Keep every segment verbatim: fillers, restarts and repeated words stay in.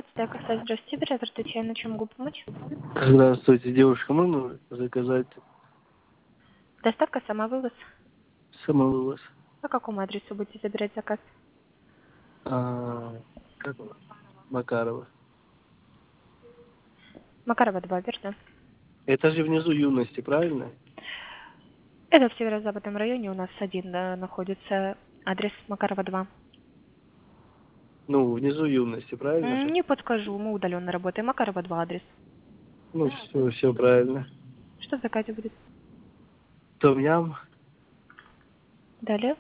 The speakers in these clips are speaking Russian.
двенадцать, кафе, здравствуйте, оператор Татьяна, чем могу помочь? Здравствуйте, девушка, можно заказать Доставка, самовывоз. самовывоз? По какому адресу будете забирать заказ? А, как его? Макарова. Макарова два, верно? Это же внизу юности, правильно? Это в северо-западном районе у нас один э, находится адрес Макарова два. Ну, внизу юности, правильно М, же? Не подскажу, мы удаленно работаем. Макарова два адрес. Ну, все, все правильно. Что в заказе будет? Том-ям, Далее.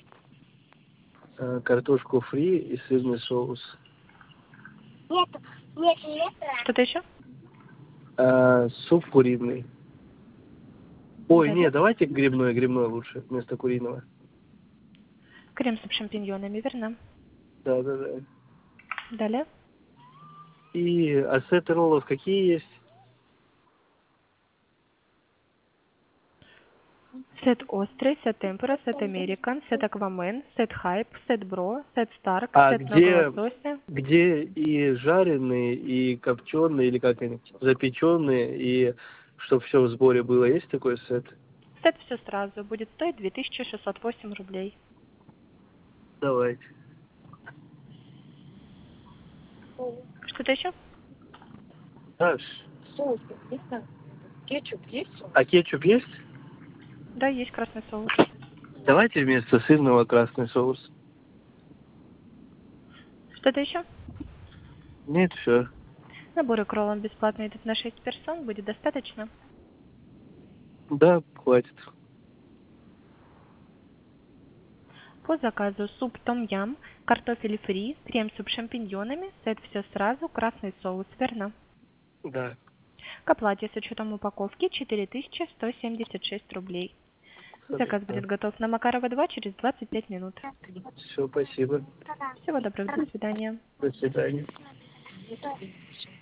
э, картошку фри и сырный соус. Нет, нет, нет. Что-то еще? А, суп куриный. Ой, Далее. нет, давайте грибной, грибной лучше, вместо куриного. Крем-суп с шампиньонами, верно? Да, да, да. Далее. И ассеты роллов какие есть? Сет острый, сет темпура, сет американ, сет аквамен, сет хайп, сет бро, сет старк, А сет много где, лосося. где и жареные, и копченые, или как они, запеченные, и чтобы все в сборе было, есть такой сет? Сет все сразу будет стоить две тысячи шестьсот восемь рублей. Давайте. Что-то еще? Аж. Соус есть? Да? Кетчуп есть? А кетчуп есть? Да, есть красный соус. Давайте вместо сырного красный соус. Что-то еще? Нет, все. Наборы к роллам бесплатные идут на шесть персон. Будет достаточно? Да, хватит. По заказу суп том-ям, картофель фри, крем-суп с шампиньонами, сет все сразу, красный соус, верно? Да. К оплате с учетом упаковки четыре тысячи сто семьдесят шесть рублей. Заказ будет готов на Макарова два через двадцать пять минут. Все, спасибо. Всего доброго, до свидания. До свидания. Да.